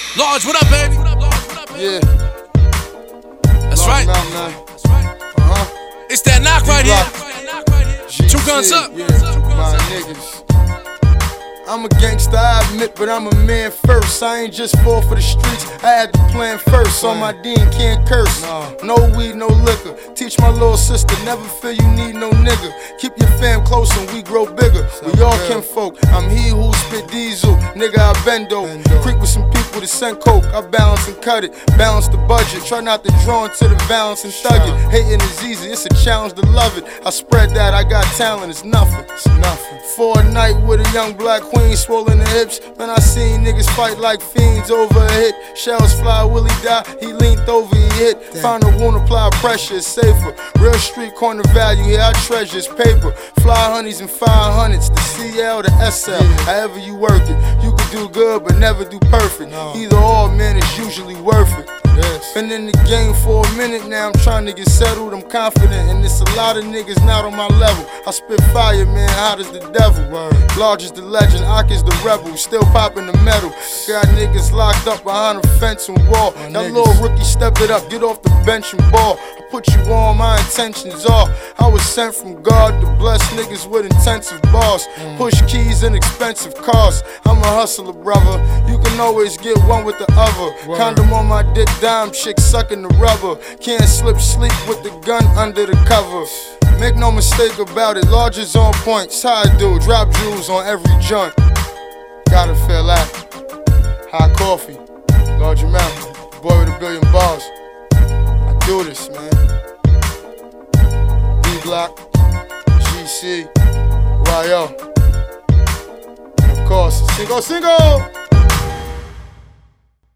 Large, what up, baby? Yeah. That's right. It's that knock right here. Two guns up. Yeah, my niggas. I'm a gangster, I admit, but I'm a man first. I ain't just fall for the streets, I had to plan first. On my D and can't curse. No weed, no liquor. Teach my little sister, never feel you need no nigga. Keep your fam close and we grow bigger. We all kinfolk. I'm he who spit diesel. Nigga, I bendo. Creep with some people to send coke. I balance and cut it. Balance the budget. Try not to draw into the balance and thug it. Hating is easy, it's a challenge to love it. I spread that, I got talent, it's nothing. For a night with a young black queen, swollen the hips. Man, I seen niggas fight like fiends over a hit. Shells fly, will he die? He leaned over, he hit. Find a wound, apply pressure, it's safer. Real street corner value, here I treasure it's paper. Fly honeys and 500s, the CL, the SL. However you work it, you can do good but never do perfect. Either or, man, it's usually worth it. Been in the game for a minute now, I'm trying to get settled, I'm confident. And it's a lot of niggas not on my level. I spit fire, man, hot as the devil. Large as the legend, Ock is the rebel, still popping the metal. Got niggas locked up behind a fence and wall. That little rookie, step it up, get off the bench and ball. I put you on, my intentions are. I was sent from God to bless niggas with intensive bars. Push keys in expensive cars. I'm a hustler, brother. You can always get one with the other. Condom on my dick, dime chick sucking the rubber. Can't sleep with the gun under the cover. Make no mistake about it, Large is on point. It's how I do, drop jewels on every joint. Gotta feel that. Hot coffee, Large amount. Boy with a billion bars. I do this, man. D-Block, GC, YO. And of course, single.